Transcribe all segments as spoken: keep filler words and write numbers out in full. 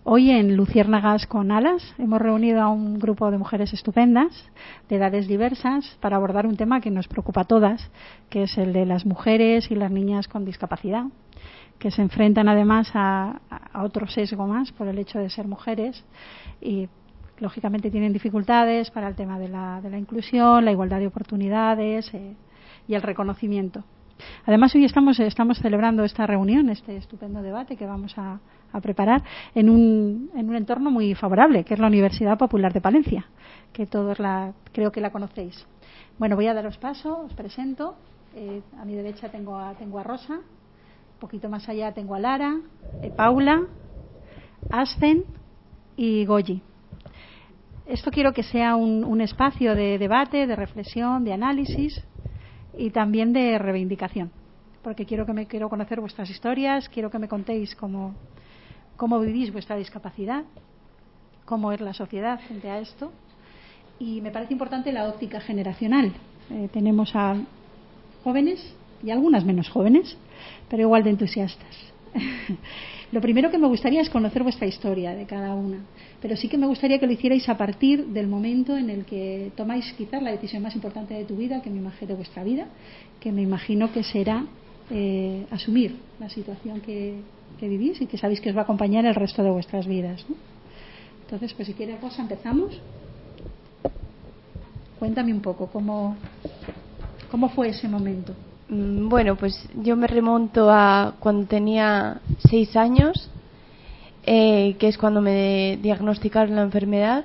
hoy en Luciérnagas con Alas hemos reunido a un grupo de mujeres estupendas, de edades diversas, para abordar un tema que nos preocupa a todas, que es el de las mujeres y las niñas con discapacidad, que se enfrentan además a, a otro sesgo más por el hecho de ser mujeres y lógicamente tienen dificultades para el tema de la, de la inclusión, la igualdad de oportunidades eh, y el reconocimiento. Además, hoy estamos, estamos celebrando esta reunión, este estupendo debate que vamos a, a preparar en un, en un entorno muy favorable, que es la Universidad Popular de Palencia, que todos la, creo que la conocéis. Bueno, voy a daros paso, os presento. Eh, a mi derecha tengo a, tengo a Rosa, un poquito más allá tengo a Lara, eh, Paula, Ascen y Goyi. Esto quiero que sea un, un espacio de debate, de reflexión, de análisis y también de reivindicación, porque quiero que me quiero conocer vuestras historias, quiero que me contéis cómo, cómo vivís vuestra discapacidad, cómo es la sociedad frente a esto, y me parece importante la óptica generacional. Eh, tenemos a jóvenes y algunas menos jóvenes, pero igual de entusiastas. Lo primero que me gustaría es conocer vuestra historia de cada una, pero sí que me gustaría que lo hicierais a partir del momento en el que tomáis quizás la decisión más importante de tu vida, que me imagino de vuestra vida, que me imagino que será eh, asumir la situación que, que vivís y que sabéis que os va a acompañar el resto de vuestras vidas, ¿no? Entonces, pues si quieres, Rosa, empezamos. Cuéntame un poco cómo, cómo fue ese momento. Bueno, pues yo me remonto a cuando tenía seis años, eh, que es cuando me diagnosticaron la enfermedad.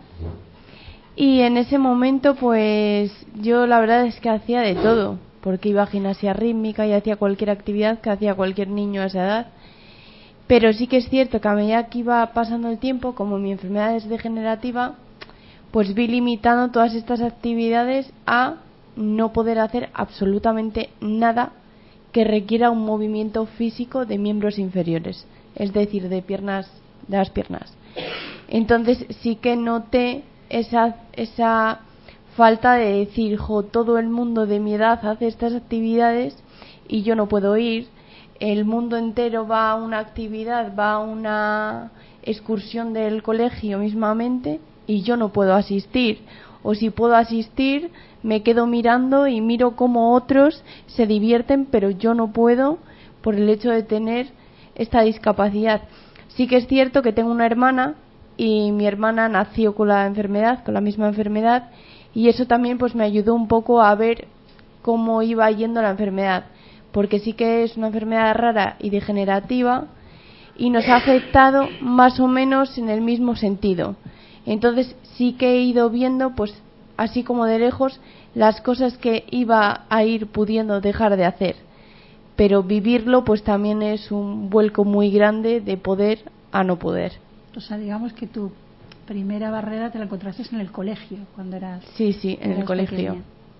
Y en ese momento, pues yo la verdad es que hacía de todo, porque iba a gimnasia rítmica y hacía cualquier actividad que hacía cualquier niño a esa edad. Pero sí que es cierto que a medida que iba pasando el tiempo, como mi enfermedad es degenerativa, pues vi limitando todas estas actividades a no poder hacer absolutamente nada que requiera un movimiento físico de miembros inferiores, es decir, de piernas, de las piernas. Entonces sí que noté esa esa falta de decir, jo, todo el mundo de mi edad hace estas actividades y yo no puedo ir. El mundo entero va a una actividad, va a una excursión del colegio mismamente y yo no puedo asistir. O si puedo asistir, me quedo mirando y miro cómo otros se divierten, pero yo no puedo por el hecho de tener esta discapacidad. Sí que es cierto que tengo una hermana y mi hermana nació con la enfermedad, con la misma enfermedad, y eso también pues me ayudó un poco a ver cómo iba yendo la enfermedad, porque sí que es una enfermedad rara y degenerativa y nos ha afectado más o menos en el mismo sentido. Entonces sí que he ido viendo, pues así como de lejos, las cosas que iba a ir pudiendo dejar de hacer, pero vivirlo pues también es un vuelco muy grande de poder a no poder. O sea, digamos que tu primera barrera te la encontraste en el colegio, cuando eras sí sí en el colegio pequeña.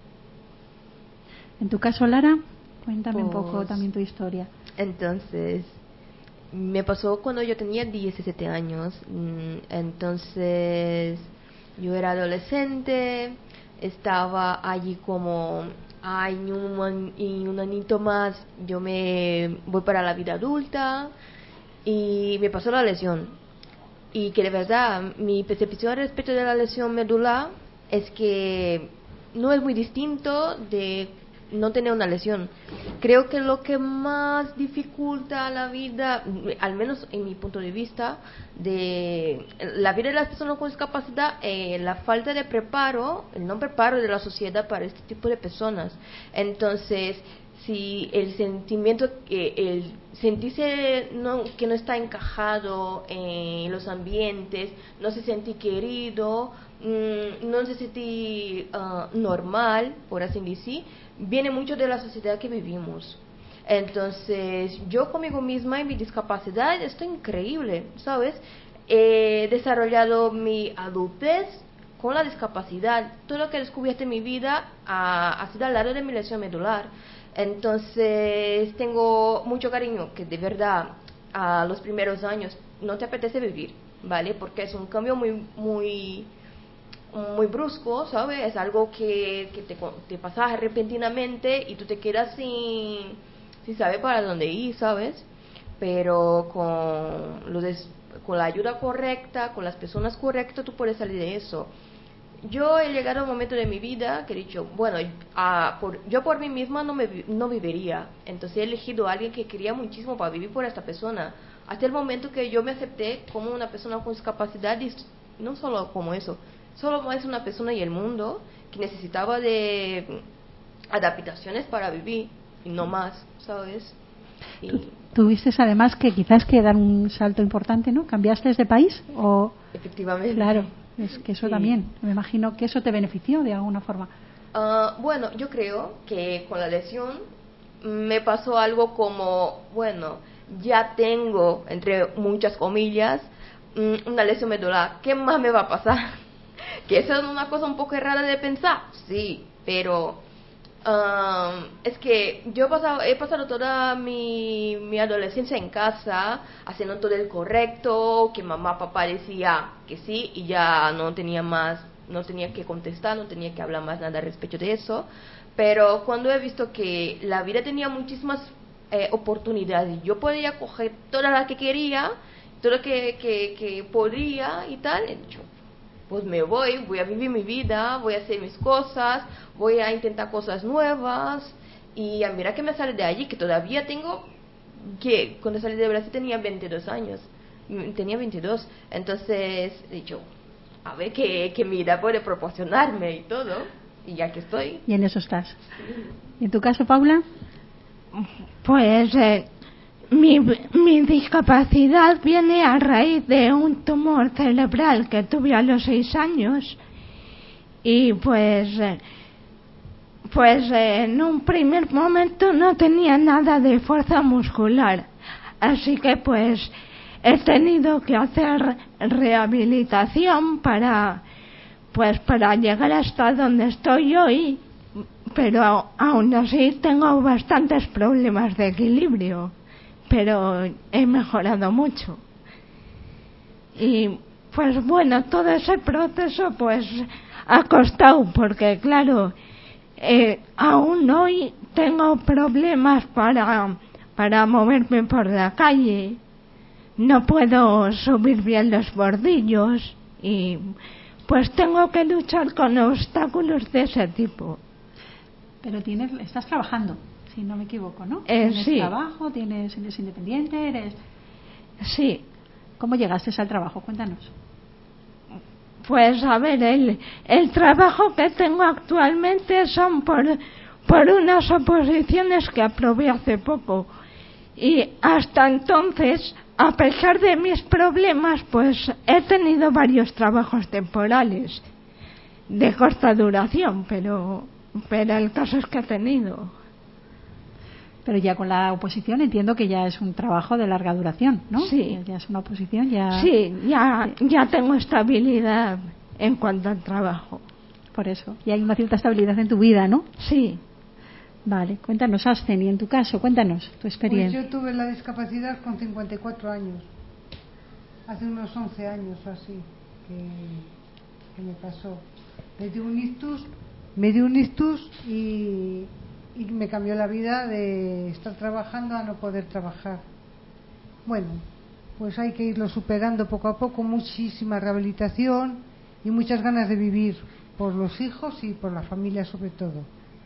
En tu caso, Lara, cuéntame pues, un poco también tu historia. Entonces me pasó cuando yo tenía diecisiete años. Entonces yo era adolescente, estaba allí como, ay, un, y un añito más yo me voy para la vida adulta, y me pasó la lesión. Y que de verdad mi percepción respecto de la lesión medular es que no es muy distinto de no tener una lesión. Creo que lo que más dificulta la vida, al menos en mi punto de vista, de la vida de las personas con discapacidad, es la falta de preparo, el no preparo de la sociedad para este tipo de personas. Entonces, si el sentimiento, el sentirse no, que no está encajado en los ambientes, no se siente querido, no se siente uh, normal, por así decir, viene mucho de la sociedad que vivimos. Entonces yo conmigo misma y mi discapacidad estoy increíble, ¿sabes? He desarrollado mi adultez con la discapacidad. Todo lo que he descubierto en mi vida ha, ha sido al lado de mi lesión medular. Entonces tengo mucho cariño, que de verdad a los primeros años no te apetece vivir, ¿vale? Porque es un cambio muy muy muy brusco, ¿sabes? Es algo que, que te, te pasa repentinamente y tú te quedas sin, sin saber para dónde ir, ¿sabes? Pero con lo des, con la ayuda correcta, con las personas correctas, tú puedes salir de eso. Yo he llegado a un momento de mi vida que he dicho, bueno, a, por, yo por mí misma no, me, no viviría. Entonces he elegido a alguien que quería muchísimo para vivir por esta persona. Hasta el momento que yo me acepté como una persona con discapacidad, y no solo como eso, solo es una persona y el mundo que necesitaba de adaptaciones para vivir y no más, ¿sabes? Y... ¿Tú, tuviste además que quizás que dar un salto importante, ¿no? ¿Cambiaste de país? O... Efectivamente. Claro. Es que eso sí. También, me imagino que eso te benefició de alguna forma. Uh, bueno, yo creo que con la lesión me pasó algo como, bueno, ya tengo, entre muchas comillas, una lesión medular. ¿Qué más me va a pasar? Que eso es una cosa un poco rara de pensar, sí, pero um, es que yo he pasado, he pasado toda mi, mi adolescencia en casa, haciendo todo el correcto, que mamá, papá decía que sí, y ya no tenía más, no tenía que contestar, no tenía que hablar más nada respecto de eso. Pero cuando he visto que la vida tenía muchísimas eh, oportunidades, yo podía coger toda la que quería, todo lo que, que, que podía y tal, he dicho, pues me voy, voy a vivir mi vida, voy a hacer mis cosas, voy a intentar cosas nuevas. Y a mira que me sale de allí, que todavía tengo, que cuando salí de Brasil tenía veintidós años, tenía veintidós, entonces he dicho, a ver qué, qué mi vida puede proporcionarme y todo, y ya que estoy. Y en eso estás. ¿Y en tu caso, Paula? Pues eh, mi, mi discapacidad viene a raíz de un tumor cerebral que tuve a los seis años y pues eh, pues eh, en un primer momento no tenía nada de fuerza muscular, así que pues he tenido que hacer rehabilitación para pues para llegar hasta donde estoy hoy, pero aún así tengo bastantes problemas de equilibrio, pero he mejorado mucho. Y pues bueno, todo ese proceso pues ha costado, porque claro, eh, aún hoy tengo problemas para, para moverme por la calle, no puedo subir bien los bordillos y pues tengo que luchar con obstáculos de ese tipo. Pero tienes, estás trabajando, si no me equivoco, ¿no? Eh, ¿Tienes sí. trabajo? ¿Tienes, eres independiente? ¿Eres...? Sí. ¿Cómo llegaste al trabajo? Cuéntanos. Pues a ver, el, el trabajo que tengo actualmente son por, por unas oposiciones que aprobé hace poco. Y hasta entonces, a pesar de mis problemas, pues he tenido varios trabajos temporales de corta duración, pero, pero el caso es que he tenido. Pero ya con la oposición entiendo que ya es un trabajo de larga duración, ¿no? Sí. Ya es una oposición, ya... Sí, ya, ya tengo estabilidad en cuanto al trabajo. Por eso. Y hay una cierta estabilidad en tu vida, ¿no? Sí. Vale, cuéntanos, Ascen, y en tu caso, cuéntanos tu experiencia. Pues yo tuve la discapacidad con cincuenta y cuatro años, hace unos once años o así, que, que me pasó. Me dio un ictus, me dio un ictus y, y me cambió la vida de estar trabajando a no poder trabajar. Bueno, pues hay que irlo superando poco a poco, muchísima rehabilitación y muchas ganas de vivir por los hijos y por la familia sobre todo.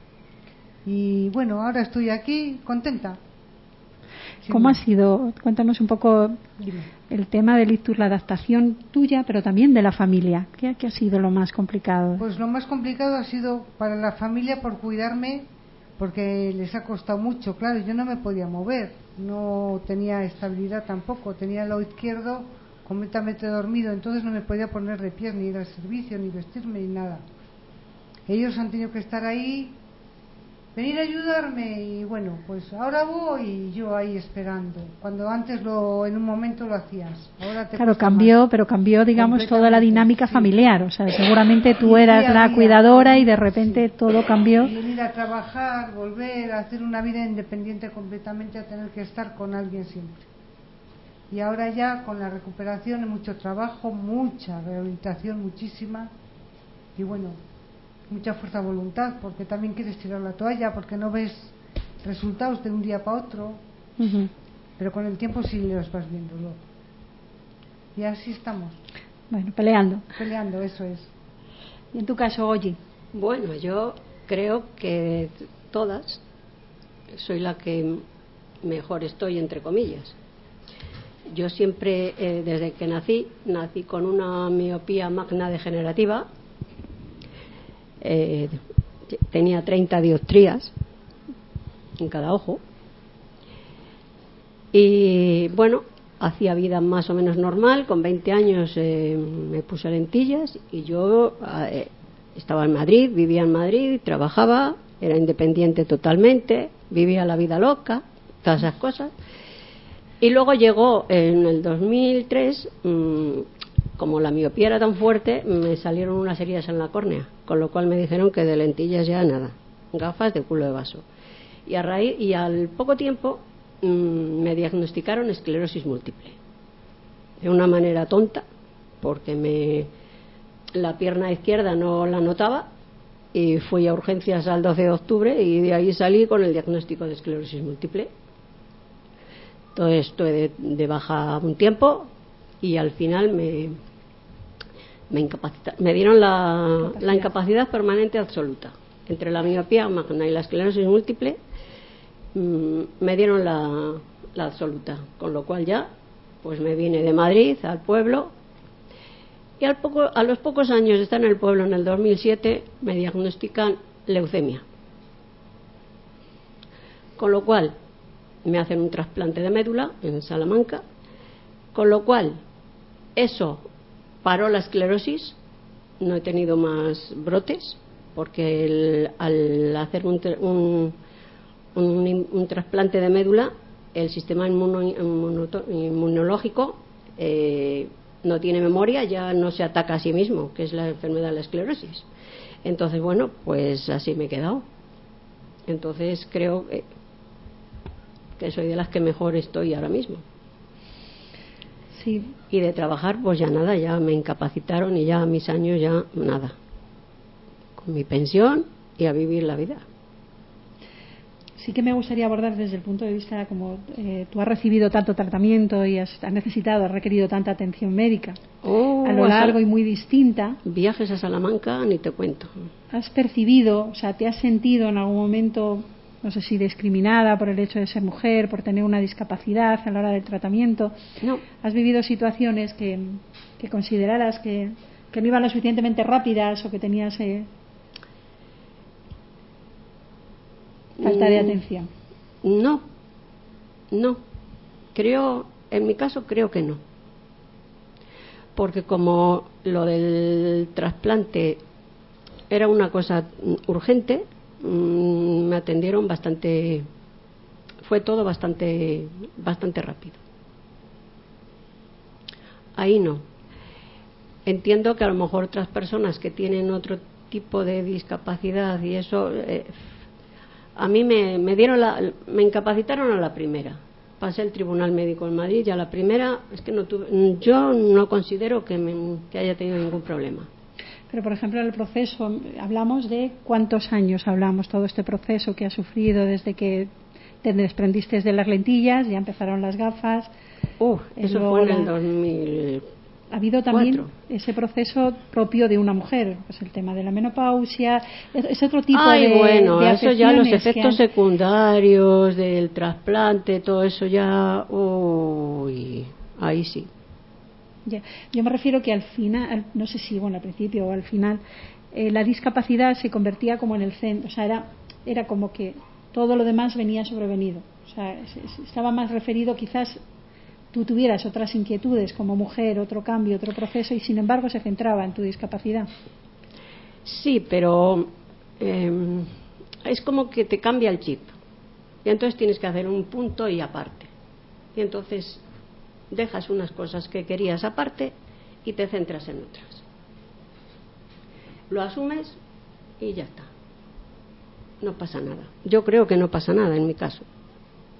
Y bueno, ahora estoy aquí contenta. ¿Cómo ha sido? Cuéntanos un poco Dime. El tema del ictus, la adaptación tuya, pero también de la familia. ¿Qué, qué ha sido lo más complicado? Pues lo más complicado ha sido para la familia por cuidarme, porque les ha costado mucho. Claro, yo no me podía mover, no tenía estabilidad tampoco, tenía el lado izquierdo completamente dormido, entonces no me podía poner de pie, ni ir al servicio, ni vestirme, ni nada. Ellos han tenido que estar ahí, venir a ayudarme, y bueno, pues ahora voy y yo ahí esperando, cuando antes lo en un momento lo hacías. Ahora te claro, cambió, más. pero cambió, digamos, toda la dinámica sí. familiar, o sea, seguramente tú Y eras día la día, cuidadora y de repente sí. todo cambió. Y ir a trabajar, volver a hacer una vida independiente completamente, a tener que estar con alguien siempre. Y ahora ya con la recuperación, mucho trabajo, mucha rehabilitación, muchísima, y bueno, mucha fuerza de voluntad, porque también quieres tirar la toalla, porque no ves resultados de un día para otro, uh-huh. Pero con el tiempo sí los vas viendo luego. Y así estamos. Bueno, peleando. Peleando, eso es. ¿Y en tu caso, Oye? Bueno, yo creo que todas soy la que mejor estoy, entre comillas. Yo siempre, eh, desde que nací, nací con una miopía magna degenerativa. Eh, tenía treinta dioptrías en cada ojo. Y bueno, hacía vida más o menos normal. Con veinte años eh, me puse lentillas y yo eh, estaba en Madrid, vivía en Madrid, trabajaba, era independiente totalmente, vivía la vida loca, todas esas cosas. Y luego llegó en el dos mil tres, mmm, como la miopía era tan fuerte, me salieron unas heridas en la córnea, con lo cual me dijeron que de lentillas ya nada, gafas de culo de vaso. Y a raíz y al poco tiempo mmm, me diagnosticaron esclerosis múltiple, de una manera tonta, porque me la pierna izquierda no la notaba y fui a urgencias al doce de octubre y de ahí salí con el diagnóstico de esclerosis múltiple. Entonces estuve de, de baja un tiempo y al final me me, incapacita, me dieron la, la incapacidad permanente absoluta. Entre la miopía magna y la esclerosis múltiple mmm, me dieron la, la absoluta, con lo cual ya pues me vine de Madrid al pueblo y al poco, a los pocos años de estar en el pueblo, en el dos mil siete, me diagnostican leucemia, con lo cual me hacen un trasplante de médula en Salamanca, con lo cual eso paró la esclerosis, no he tenido más brotes, porque el, al hacer un, un, un, un trasplante de médula, el sistema inmuno, inmuno, inmunológico eh, no tiene memoria, ya no se ataca a sí mismo, que es la enfermedad de la esclerosis. Entonces, bueno, pues así me he quedado. Entonces creo que que soy de las que mejor estoy ahora mismo. Sí. Y de trabajar, pues ya nada, ya me incapacitaron y ya a mis años ya nada. Con mi pensión y a vivir la vida. Sí que me gustaría abordar desde el punto de vista como eh, tú has recibido tanto tratamiento y has, has necesitado, has requerido tanta atención médica oh, a lo largo y muy distinta. Viajes a Salamanca, ni te cuento. ¿Has percibido, o sea, te has sentido en algún momento, no sé si discriminada por el hecho de ser mujer, por tener una discapacidad a la hora del tratamiento? No. ¿Has vivido situaciones que, que consideraras que, que no iban lo suficientemente rápidas o que tenías eh, falta de atención? No, no. Creo, en mi caso creo que no. Porque como lo del trasplante era una cosa urgente, me atendieron bastante, fue todo bastante bastante rápido. Ahí no. Entiendo que a lo mejor otras personas que tienen otro tipo de discapacidad y eso, eh, a mí me, me dieron la, me incapacitaron a la primera. Pasé el Tribunal Médico en Madrid y a la primera es que no tuve, yo no considero que, me, que haya tenido ningún problema. Pero, por ejemplo, en el proceso, hablamos de cuántos años hablamos, todo este proceso que has sufrido desde que te desprendiste de las lentillas, ya empezaron las gafas. Uh, eso fue en el dos mil cuatro. Ha habido también ese proceso propio de una mujer, pues el tema de la menopausia, es otro tipo Ay, de bueno, de eso ya los efectos han... secundarios del trasplante, todo eso ya, uy, ahí sí. Ya. Yo me refiero que al final, no sé si bueno al principio o al final, eh, la discapacidad se convertía como en el centro, o sea, era, era como que todo lo demás venía sobrevenido, o sea, estaba más referido, quizás tú tuvieras otras inquietudes como mujer, otro cambio, otro proceso, y sin embargo se centraba en tu discapacidad. Sí, pero eh, es como que te cambia el chip, y entonces tienes que hacer un punto y aparte, y entonces dejas unas cosas que querías aparte y te centras en otras. Lo asumes y ya está. No pasa nada. Yo creo que no pasa nada en mi caso.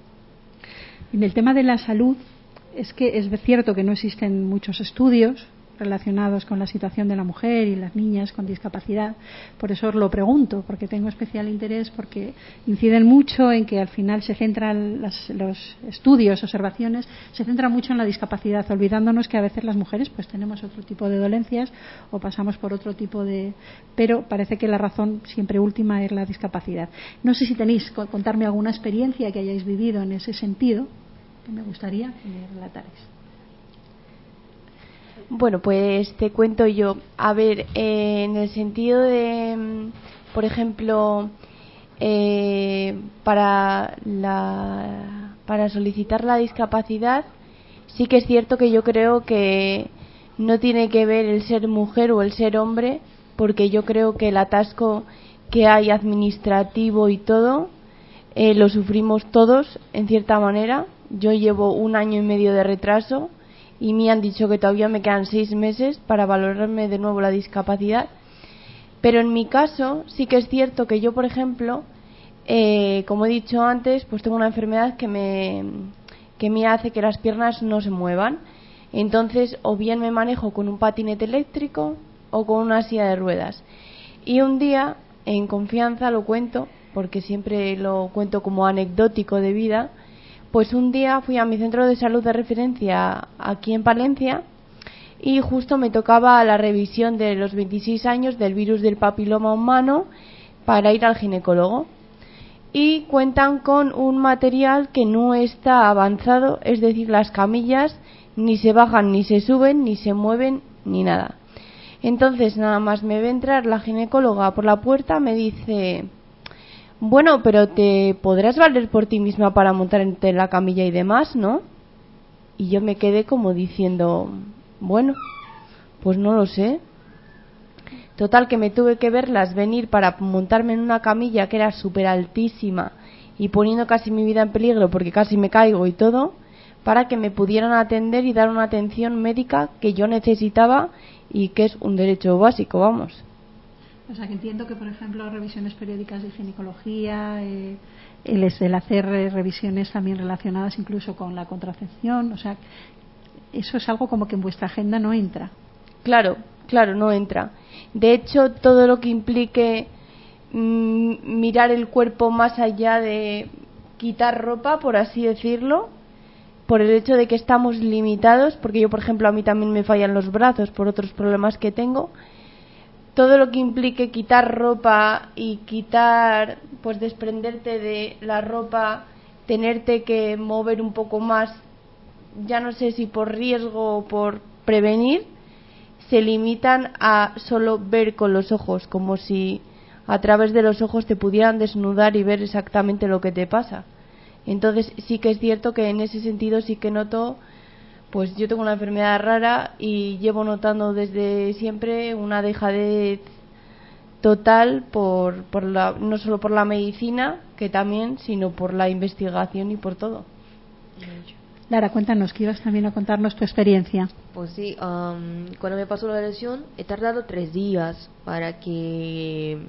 En el tema de la salud, es que es cierto que no existen muchos estudios relacionados con la situación de la mujer y las niñas con discapacidad. Por eso os lo pregunto, porque tengo especial interés, porque inciden mucho en que al final se centran las, los estudios, observaciones, se centran mucho en la discapacidad, olvidándonos que a veces las mujeres pues tenemos otro tipo de dolencias o pasamos por otro tipo de... Pero parece que la razón siempre última es la discapacidad. No sé si tenéis que contarme alguna experiencia que hayáis vivido en ese sentido, que me gustaría que me relatarais. Bueno, pues te cuento yo. A ver, eh, en el sentido de, por ejemplo, eh, para la, para solicitar la discapacidad, sí que es cierto que yo creo que no tiene que ver el ser mujer o el ser hombre, porque yo creo que el atasco que hay administrativo y todo, eh, lo sufrimos todos en cierta manera. Yo llevo un año y medio de retraso y me han dicho que todavía me quedan seis meses para valorarme de nuevo la discapacidad. Pero en mi caso sí que es cierto que yo, por ejemplo, eh, como he dicho antes, pues tengo una enfermedad que me, que me hace que las piernas no se muevan. Entonces, o bien me manejo con un patinete eléctrico o con una silla de ruedas. Y un día, en confianza, lo cuento, porque siempre lo cuento como anecdótico de vida, pues un día fui a mi centro de salud de referencia aquí en Palencia y justo me tocaba la revisión de los veintiséis años del virus del papiloma humano para ir al ginecólogo. Y cuentan con un material que no está avanzado, es decir, las camillas ni se bajan, ni se suben, ni se mueven, ni nada. Entonces nada más me ve entrar la ginecóloga por la puerta, me dice: bueno, pero te podrás valer por ti misma para montarte en la camilla y demás, ¿no? Y yo me quedé como diciendo, bueno, pues no lo sé. Total, que me tuve que verlas venir para montarme en una camilla que era súper altísima y poniendo casi mi vida en peligro porque casi me caigo y todo, para que me pudieran atender y dar una atención médica que yo necesitaba y que es un derecho básico, vamos. O sea, que entiendo que, por ejemplo, revisiones periódicas de ginecología, eh, el, el hacer eh, revisiones también relacionadas incluso con la contracepción, o sea, eso es algo como que en vuestra agenda no entra. Claro, claro, no entra. De hecho, todo lo que implique mmm, mirar el cuerpo más allá de quitar ropa, por así decirlo, por el hecho de que estamos limitados, porque yo, por ejemplo, a mí también me fallan los brazos por otros problemas que tengo. Todo lo que implique quitar ropa y quitar, pues desprenderte de la ropa, tenerte que mover un poco más, ya no sé si por riesgo o por prevenir, se limitan a solo ver con los ojos, como si a través de los ojos te pudieran desnudar y ver exactamente lo que te pasa. Entonces sí que es cierto que en ese sentido sí que noto, pues yo tengo una enfermedad rara y llevo notando desde siempre una dejadez total por, por la, no solo por la medicina, que también, sino por la investigación y por todo. Lara, cuéntanos, que ibas también a contarnos tu experiencia. Pues sí, um, cuando me pasó la lesión he tardado tres días para que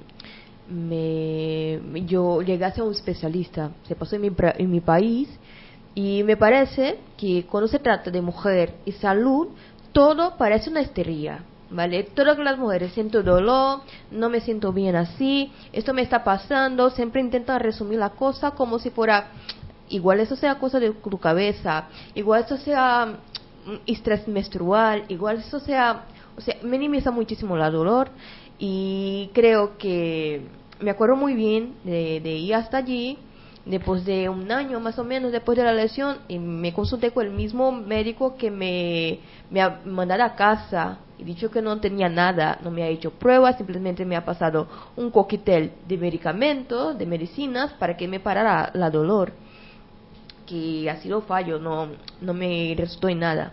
me, yo llegase a un especialista. Se pasó en mi, en mi país y me parece que cuando se trata de mujer y salud, todo parece una histeria, ¿vale? Todas las mujeres, siento dolor, no me siento bien así, esto me está pasando, siempre intentan resumir la cosa como si fuera, igual eso sea cosa de tu cabeza, igual eso sea estrés menstrual, igual eso sea, o sea, minimiza muchísimo el dolor. Y creo que me acuerdo muy bien de, de ir hasta allí después de un año más o menos después de la lesión, y me consulté con el mismo médico que me, me ha mandado a casa y dicho que no tenía nada, no me ha hecho pruebas, simplemente me ha pasado un cóctel de medicamentos, de medicinas para que me parara la dolor, que ha sido fallo, no, no me resultó en nada.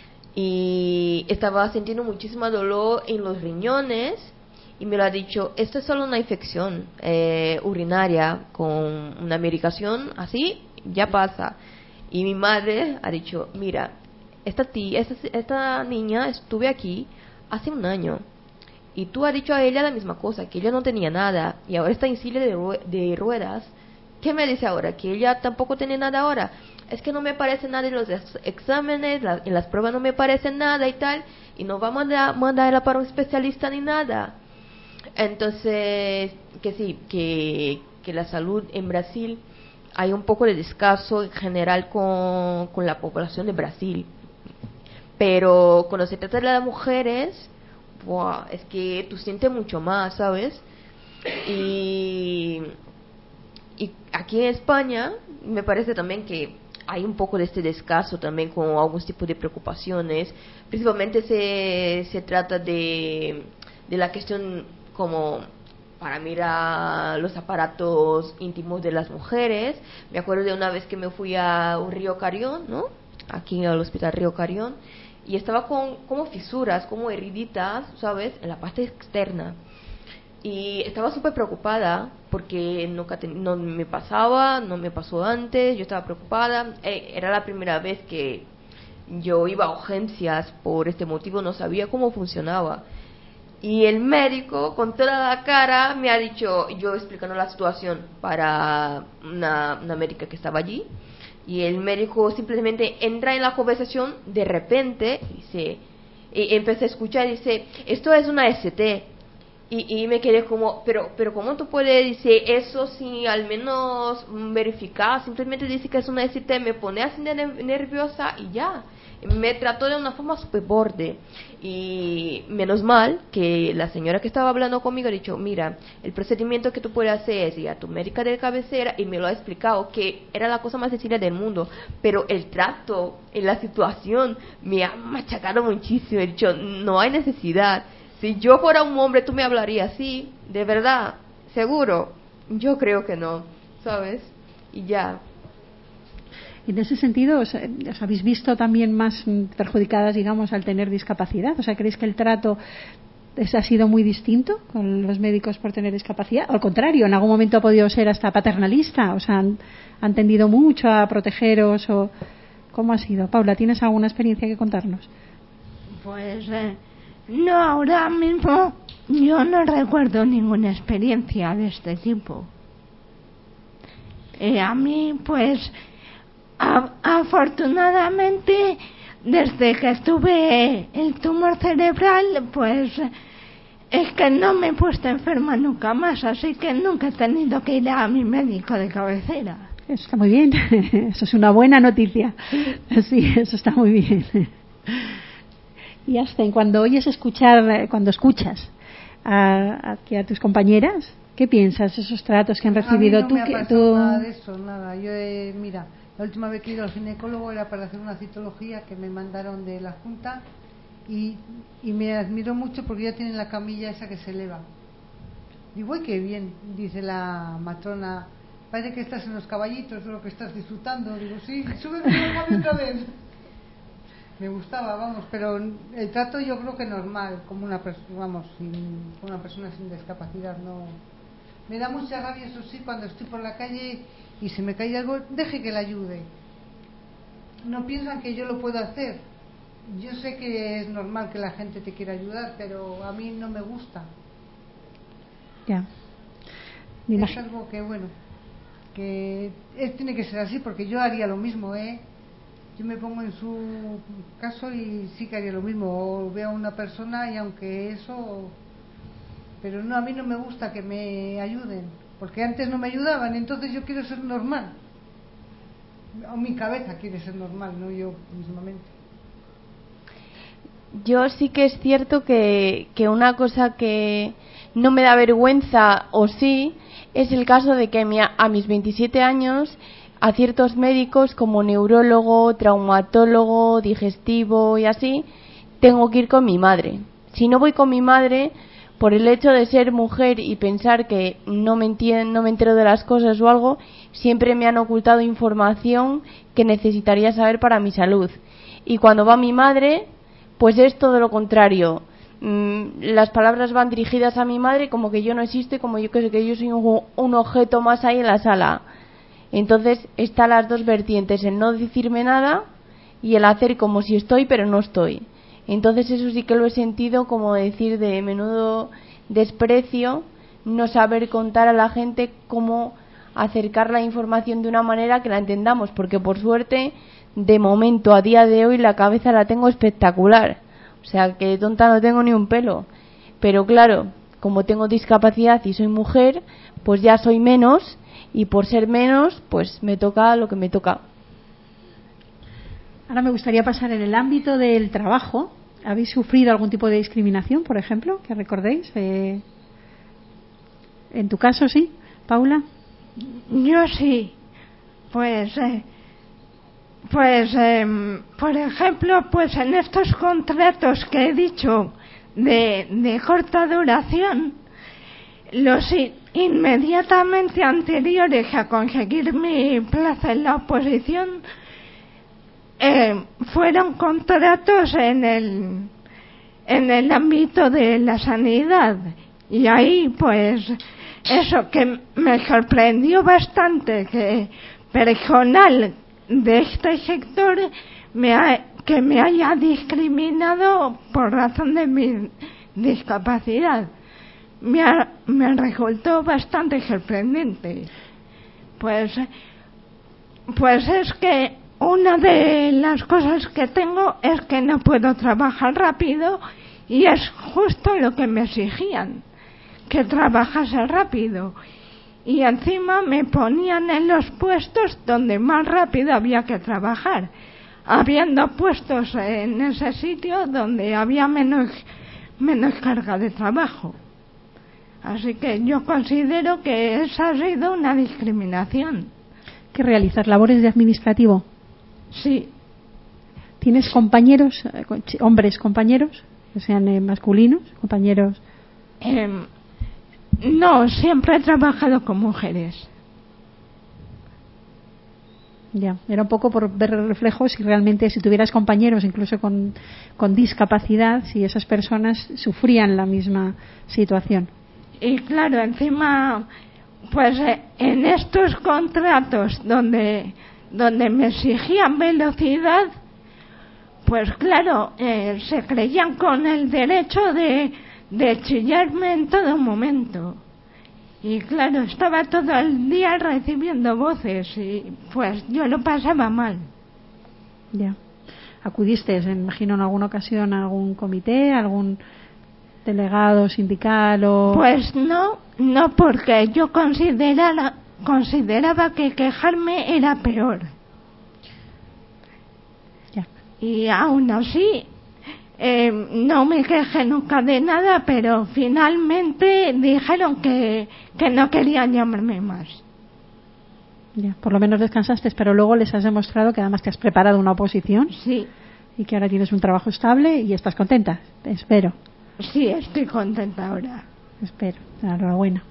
Y estaba sintiendo muchísimo dolor en los riñones y me lo ha dicho, esto es solo una infección eh, urinaria con una medicación así, ya pasa. Y mi madre ha dicho, mira, esta tía, esta, esta niña estuve aquí hace un año y tú has dicho a ella la misma cosa, que ella no tenía nada y ahora está en silla de, rue- de ruedas. ¿Qué me dice ahora? ¿Que ella tampoco tiene nada ahora? es que no me parece nada en los exámenes, la, en las pruebas no me parece nada y tal, y no vamos a mandarla para un especialista ni nada. Entonces, que sí, que, que la salud en Brasil, hay un poco de descaso en general con, con la población de Brasil. Pero cuando se trata de las mujeres, wow, es que tú sientes mucho más, ¿sabes? Y, y aquí en España me parece también que hay un poco de este descaso también con algunos tipos de preocupaciones. Principalmente se, se trata de, de la cuestión como para mirar los aparatos íntimos de las mujeres. Me acuerdo de una vez que me fui a un Río Carrión, ¿no? Aquí al hospital Río Carrión, y estaba con como fisuras, como heriditas, ¿sabes? En la parte externa. Y estaba súper preocupada porque nunca te, no me pasaba, no me pasó antes, yo estaba preocupada. Eh, era la primera vez que yo iba a urgencias por este motivo, no sabía cómo funcionaba. Y el médico, con toda la cara, me ha dicho, yo explicando la situación para una, una médica que estaba allí, y el médico simplemente entra en la conversación de repente, dice, y empecé a escuchar, dice, esto es una S T. Y, y me quedé como, pero pero ¿cómo tú puedes decir eso sin al menos verificar? Simplemente dice que es una S T, me pone así nerviosa y ya. Me trató de una forma súper borde. Y menos mal que la señora que estaba hablando conmigo ha dicho, mira, el procedimiento que tú puedes hacer es ir a tu médica de cabecera, y me lo ha explicado que era la cosa más sencilla del mundo. Pero el trato, en la situación, me ha machacado muchísimo. He dicho, no hay necesidad. Si yo fuera un hombre, tú me hablarías así, de verdad, seguro. Yo creo que no, ¿sabes? Y ya. En ese sentido, ¿os, os habéis visto también más perjudicadas, digamos, al tener discapacidad? O sea, ¿creéis que el trato es, ha sido muy distinto con los médicos por tener discapacidad? O al contrario, ¿en algún momento ha podido ser hasta paternalista? O sea, ¿han, han tendido mucho a protegeros? O ¿cómo ha sido? Paula, ¿tienes alguna experiencia que contarnos? Pues eh, no, ahora mismo yo no recuerdo ninguna experiencia de este tipo. Eh, a mí, pues... afortunadamente, desde que tuve el tumor cerebral, pues es que no me he puesto enferma nunca más, así que nunca he tenido que ir a mi médico de cabecera. Eso está muy bien, eso es una buena noticia. Sí, eso está muy bien. Y Asten, cuando oyes escuchar, cuando escuchas a, a, a tus compañeras, ¿qué piensas de esos tratos que han recibido? A mí no tú me ha que pasado tú nada de eso, nada. Yo he, mira, la última vez que he ido al ginecólogo era para hacer una citología que me mandaron de la Junta, y, y me admiro mucho porque ya tienen la camilla esa que se eleva. Digo, uy, qué bien, dice la matrona, parece que estás en los caballitos, de lo que estás disfrutando. Digo, sí, súbeme otra vez. Me gustaba, vamos, pero el trato yo creo que normal, como una persona, vamos, sin, una persona sin discapacidad, no. Me da mucha rabia, eso sí, cuando estoy por la calle y se me cae algo, deje que la ayude. No piensan que yo lo puedo hacer. Yo sé que es normal que la gente te quiera ayudar, pero a mí no me gusta. Ya. Es algo que, bueno, que es, tiene que ser así, porque yo haría lo mismo, ¿eh? Yo me pongo en su caso y sí que haría lo mismo. O veo a una persona y aunque eso... Pero no, a mí no me gusta que me ayuden, porque antes no me ayudaban, entonces yo quiero ser normal. O mi cabeza quiere ser normal, no yo mismamente. Yo sí que es cierto que, que una cosa que no me da vergüenza, o sí, es el caso de que a mis veintisiete años a ciertos médicos como neurólogo, traumatólogo, digestivo y así, tengo que ir con mi madre. Si no voy con mi madre, por el hecho de ser mujer y pensar que no me entiendo, no me entero de las cosas o algo, siempre me han ocultado información que necesitaría saber para mi salud. Y cuando va mi madre, pues es todo lo contrario. Mm, las palabras van dirigidas a mi madre como que yo no existo, como yo que sé, que yo soy un, un objeto más ahí en la sala. Entonces están las dos vertientes, el no decirme nada y el hacer como si estoy pero no estoy. Entonces eso sí que lo he sentido como decir de menudo desprecio, no saber contar a la gente cómo acercar la información de una manera que la entendamos, porque por suerte, de momento, a día de hoy, la cabeza la tengo espectacular. O sea, que de tonta no tengo ni un pelo. Pero claro, como tengo discapacidad y soy mujer, pues ya soy menos, y por ser menos, pues me toca lo que me toca. Ahora me gustaría pasar en el ámbito del trabajo. ¿Habéis sufrido algún tipo de discriminación, por ejemplo, que recordéis? Eh, en tu caso, sí, Paula. Yo sí. Pues, eh, pues, eh, por ejemplo, pues en estos contratos que he dicho de, de corta duración, los inmediatamente anteriores a conseguir mi plaza en la oposición, eh, fueron contratos en el en el ámbito de la sanidad, y ahí pues eso que me sorprendió bastante, que personal de este sector me ha, que me haya discriminado por razón de mi discapacidad. Me, ha, me resultó bastante sorprendente. Pues, pues es que una de las cosas que tengo es que no puedo trabajar rápido, y es justo lo que me exigían, que trabajase rápido. Y encima me ponían en los puestos donde más rápido había que trabajar, habiendo puestos en ese sitio donde había menos, menos carga de trabajo. Así que yo considero que esa ha sido una discriminación. ¿Que realizar labores de administrativo? Sí. ¿Tienes compañeros, hombres compañeros, que sean eh, masculinos, compañeros? Eh, no, siempre he trabajado con mujeres. Ya, era un poco por ver reflejos si realmente, si tuvieras compañeros incluso con, con discapacidad, si esas personas sufrían la misma situación. Y claro, encima, pues eh, en estos contratos donde donde me exigían velocidad, pues claro, eh, se creían con el derecho de, de chillarme en todo momento. Y claro, estaba todo el día recibiendo voces y pues yo lo pasaba mal. Ya. ¿Acudiste, me imagino, en alguna ocasión a algún comité, algún delegado sindical o...? Pues no, no, porque yo consideraba, consideraba que quejarme era peor. Ya. Y aún así, eh, no me quejé nunca de nada, pero finalmente dijeron que, que no querían llamarme más. Ya, por lo menos descansaste, pero luego les has demostrado que además te has preparado una oposición. Sí. Y que ahora tienes un trabajo estable y estás contenta, espero. Sí, estoy contenta ahora. Espero, enhorabuena.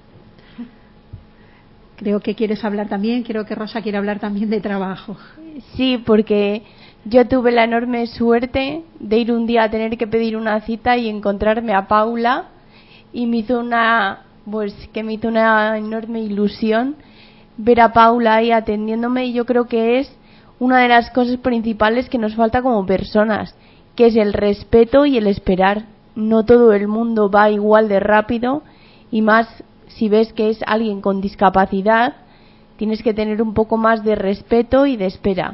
Creo que quieres hablar también, creo que Rosa quiere hablar también de trabajo. Sí, porque yo tuve la enorme suerte de ir un día a tener que pedir una cita y encontrarme a Paula, y me hizo una, pues que me hizo una enorme ilusión ver a Paula ahí atendiéndome, y yo creo que es una de las cosas principales que nos falta como personas, que es el respeto y el esperar. No todo el mundo va igual de rápido, y más si ves que es alguien con discapacidad, tienes que tener un poco más de respeto y de espera.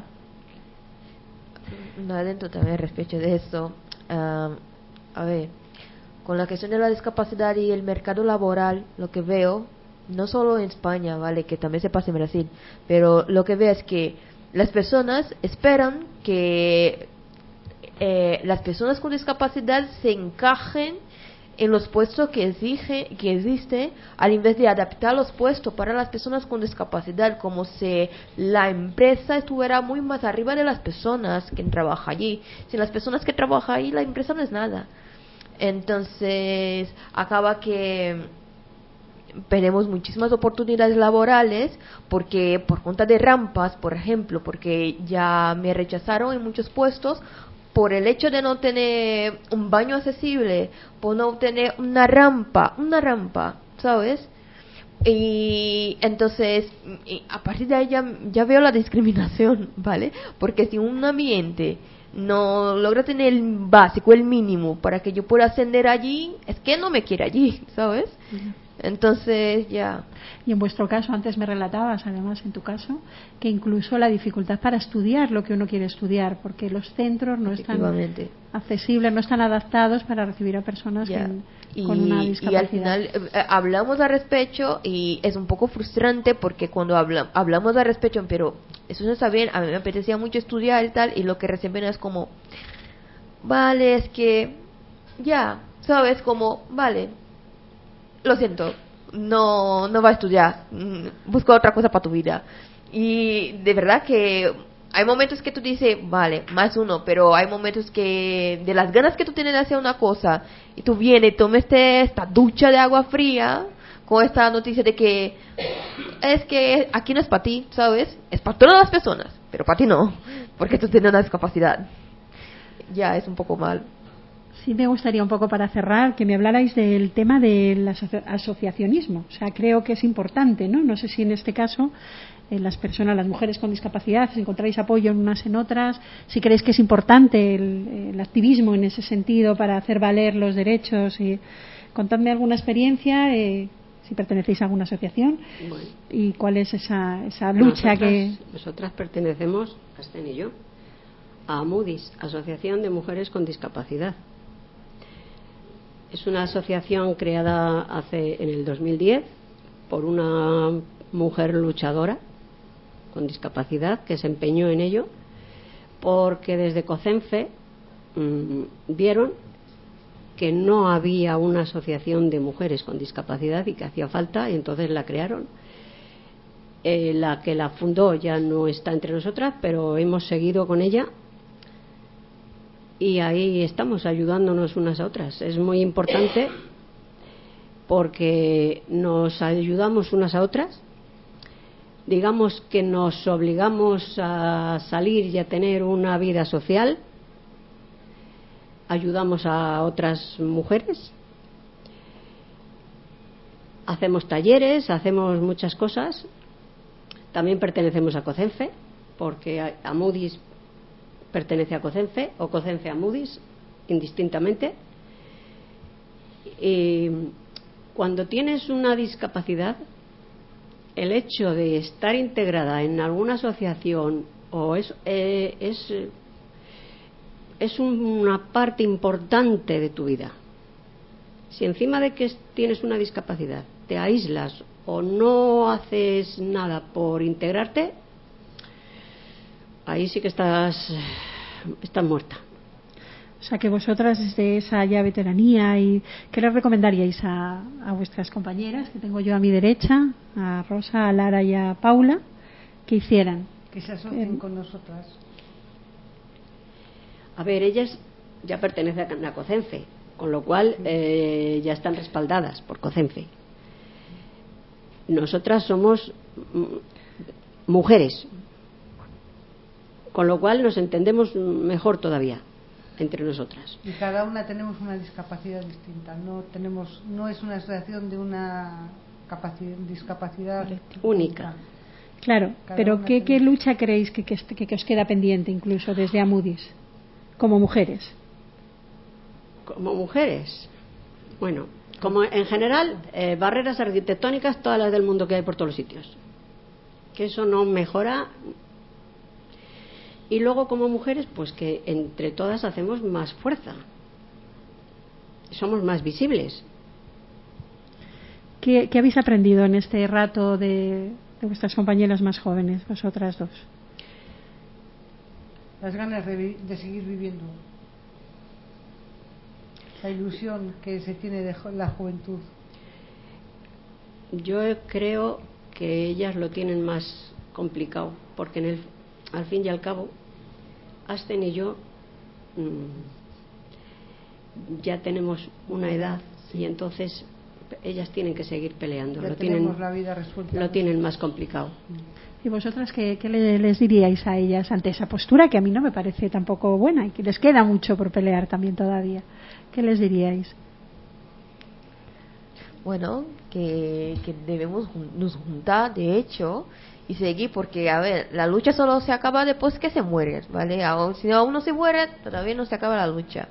No, dentro también respecto de eso, um, a ver, con la cuestión de la discapacidad y el mercado laboral, lo que veo, no solo en España, vale, que también se pasa en Brasil, pero lo que veo es que las personas esperan que eh, las personas con discapacidad se encajen en los puestos que exige, que existe, al invés de adaptar los puestos para las personas con discapacidad, como si la empresa estuviera muy más arriba de las personas que trabajan allí. Sin las personas que trabajan ahí, la empresa no es nada. Entonces, acaba que tenemos muchísimas oportunidades laborales porque por cuenta de rampas, por ejemplo, porque ya me rechazaron en muchos puestos por el hecho de no tener un baño accesible, por no tener una rampa, una rampa, ¿sabes? Y entonces, y a partir de ahí ya, ya veo la discriminación, ¿vale? Porque si un ambiente no logra tener el básico, el mínimo, para que yo pueda ascender allí, es que no me quiere allí, ¿sabes? Entonces, ya. Y en vuestro caso, antes me relatabas, además, en tu caso, que incluso la dificultad para estudiar lo que uno quiere estudiar, porque los centros no están accesibles, no están adaptados para recibir a personas con, y, con una discapacidad. Y al final eh, hablamos al respecto y es un poco frustrante porque cuando habla, hablamos al respecto, pero eso no está bien, a mí me apetecía mucho estudiar y tal, y lo que reciben es como, vale, es que, ya, sabes, como, vale, lo siento, no no va a estudiar, busca otra cosa para tu vida. Y de verdad que hay momentos que tú dices, vale, más uno, pero hay momentos que de las ganas que tú tienes de hacer una cosa y tú vienes y tomas este, esta ducha de agua fría con esta noticia de que es que aquí no es para ti, ¿sabes? Es para todas las personas, pero para ti no, porque tú tienes una discapacidad. Ya es un poco mal. Sí, me gustaría un poco para cerrar que me hablarais del tema del asoci- asociacionismo. O sea, creo que es importante, ¿no? No sé si en este caso eh, las personas, las mujeres con discapacidad, si encontráis apoyo en unas en otras, si creéis que es importante el, el activismo en ese sentido para hacer valer los derechos. Y contadme alguna experiencia, eh, si pertenecéis a alguna asociación, bueno, y cuál es esa, esa lucha. Nosotras, que... Nosotras pertenecemos, Asten y yo, a AMUDIS, Asociación de Mujeres con Discapacidad. Es una asociación creada hace en el dos mil diez por una mujer luchadora con discapacidad que se empeñó en ello, porque desde COCENFE mmm, vieron que no había una asociación de mujeres con discapacidad y que hacía falta, y entonces la crearon. Eh, la que la fundó ya no está entre nosotras, pero hemos seguido con ella. Y ahí estamos ayudándonos unas a otras. Es muy importante porque nos ayudamos unas a otras. Digamos que nos obligamos a salir y a tener una vida social. Ayudamos a otras mujeres. Hacemos talleres, hacemos muchas cosas. También pertenecemos a COCENFE, porque AMUDIS pertenece a COCENFE o COCENFE a AMUDIS, indistintamente. Y cuando tienes una discapacidad, el hecho de estar integrada en alguna asociación o es, eh, es, es una parte importante de tu vida. Si encima de que tienes una discapacidad te aíslas o no haces nada por integrarte, ahí sí que estás, estás muerta. O sea, que vosotras desde esa ya veteranía, y ¿qué les recomendaríais a, a vuestras compañeras que tengo yo a mi derecha, a Rosa, a Lara y a Paula, que hicieran? Que se asocien eh, con nosotras. A ver, ellas ya pertenecen a COCENFE, con lo cual eh, ya están respaldadas por COCENFE. Nosotras somos mujeres, con lo cual nos entendemos mejor todavía entre nosotras. Y cada una tenemos una discapacidad distinta. No tenemos, no es una asociación de una capacidad, discapacidad única. Claro, cada pero ¿qué, ¿qué lucha creéis que, que, que, que os queda pendiente incluso desde AMUDIS como mujeres? Como mujeres, bueno, como en general, eh, barreras arquitectónicas, todas las del mundo que hay por todos los sitios. Que eso no mejora. Y luego como mujeres, pues que entre todas hacemos más fuerza, somos más visibles. ¿Qué, qué habéis aprendido en este rato de, de vuestras compañeras más jóvenes, vosotras dos? Las ganas de, de seguir viviendo, la ilusión que se tiene de la juventud. Yo creo que ellas lo tienen más complicado, porque en el al fin y al cabo, Asten y yo mmm, ya tenemos una edad y entonces ellas tienen que seguir peleando. Ya lo tenemos tienen, la vida resuelta. Lo tienen más complicado. ¿Y vosotras qué, qué les diríais a ellas ante esa postura que a mí no me parece tampoco buena y que les queda mucho por pelear también todavía? ¿Qué les diríais? Bueno, que, que debemos nos juntar, de hecho, y seguir, porque, a ver, la lucha solo se acaba después que se muere, ¿vale? Aún, si aún no se muere, todavía no se acaba la lucha.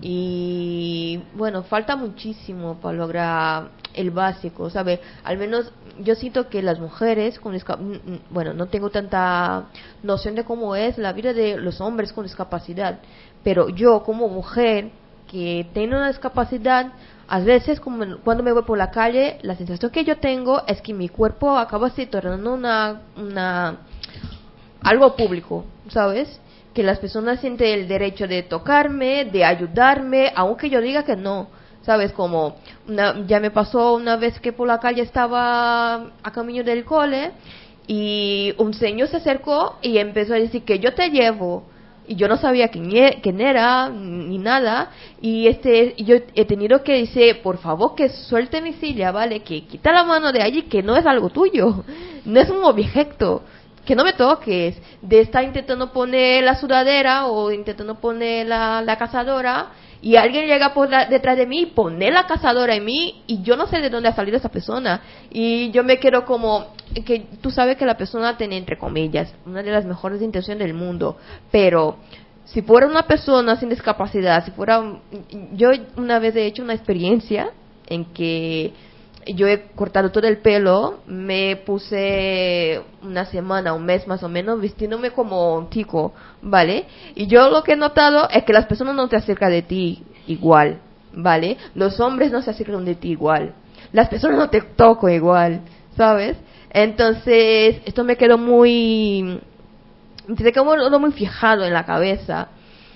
Y, bueno, falta muchísimo para lograr el básico, ¿sabes? Al menos yo siento que las mujeres con discapacidad, bueno, no tengo tanta noción de cómo es la vida de los hombres con discapacidad, pero yo como mujer que tengo una discapacidad, a veces como cuando me voy por la calle, la sensación que yo tengo es que mi cuerpo acaba se tornando una, una algo público, ¿sabes? Que las personas sienten el derecho de tocarme, de ayudarme, aunque yo diga que no, ¿sabes? Como una, ya me pasó una vez que por la calle estaba a camino del cole y un señor se acercó y empezó a decir que yo te llevo. Y yo no sabía quién, e, quién era ni nada, y este yo he tenido que decir, por favor que suelte mi silla, ¿vale? Que quita la mano de allí, que no es algo tuyo, no es un objeto, que no me toques. De estar intentando poner la sudadera o intentando poner la, la cazadora, y alguien llega por la, detrás de mí y pone la cazadora en mí, y yo no sé de dónde ha salido esa persona, y yo me quedo como que tú sabes que la persona tiene, entre comillas, una de las mejores intenciones del mundo, pero si fuera una persona sin discapacidad, si fuera un, yo una vez he hecho una experiencia en que yo he cortado todo el pelo, me puse una semana, un mes más o menos, vistiéndome como un tico, ¿vale? Y yo lo que he notado es que las personas no se acercan de ti igual, ¿vale? Los hombres no se acercan de ti igual, las personas no te tocan igual, ¿sabes? Entonces, esto me quedó muy, me quedó muy fijado en la cabeza.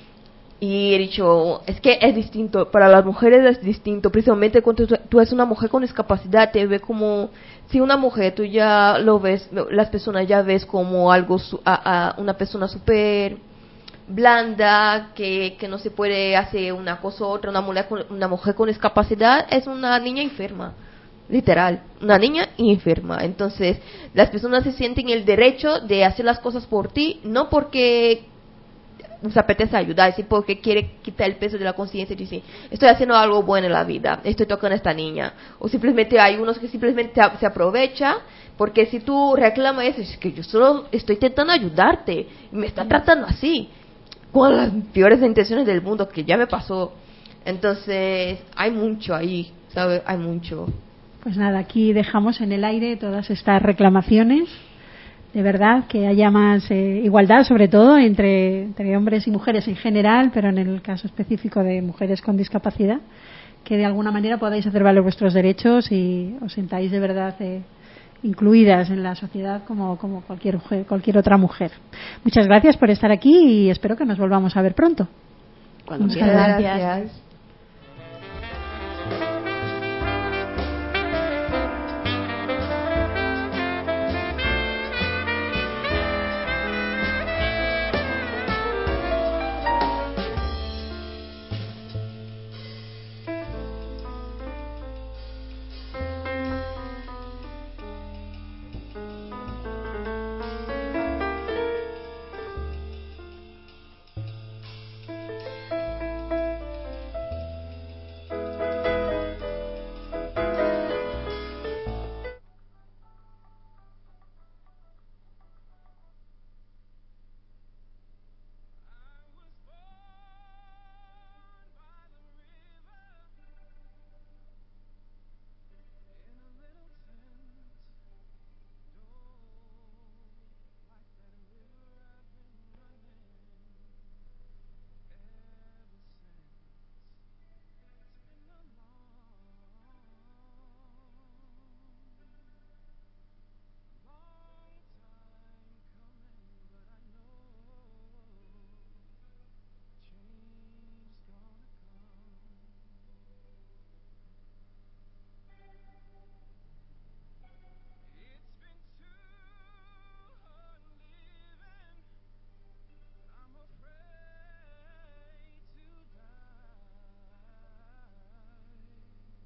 Y he dicho, es que es distinto, para las mujeres es distinto, precisamente cuando tú, tú eres una mujer con discapacidad, te ve como, si una mujer tú ya lo ves, las personas ya ves como algo, a, a una persona súper blanda, que, que no se puede hacer una cosa u otra, una mujer, con, una mujer con discapacidad es una niña enferma, literal, una niña enferma. Entonces, las personas se sienten el derecho de hacer las cosas por ti, no porque nos apetece ayudar, sino porque quiere quitar el peso de la conciencia y decir, estoy haciendo algo bueno en la vida, estoy tocando a esta niña. O simplemente hay unos que simplemente se aprovechan, porque si tú reclamas eso, es que yo solo estoy intentando ayudarte y me está tratando así, con las peores intenciones del mundo, que ya me pasó. Entonces, hay mucho ahí, ¿sabes? Hay mucho. Pues nada, aquí dejamos en el aire todas estas reclamaciones. De verdad, que haya más eh, igualdad, sobre todo entre, entre hombres y mujeres en general, pero en el caso específico de mujeres con discapacidad, que de alguna manera podáis hacer valer vuestros derechos y os sintáis de verdad eh, incluidas en la sociedad como, como cualquier, mujer, cualquier otra mujer. Muchas gracias por estar aquí y espero que nos volvamos a ver pronto. Cuando Muchas gracias.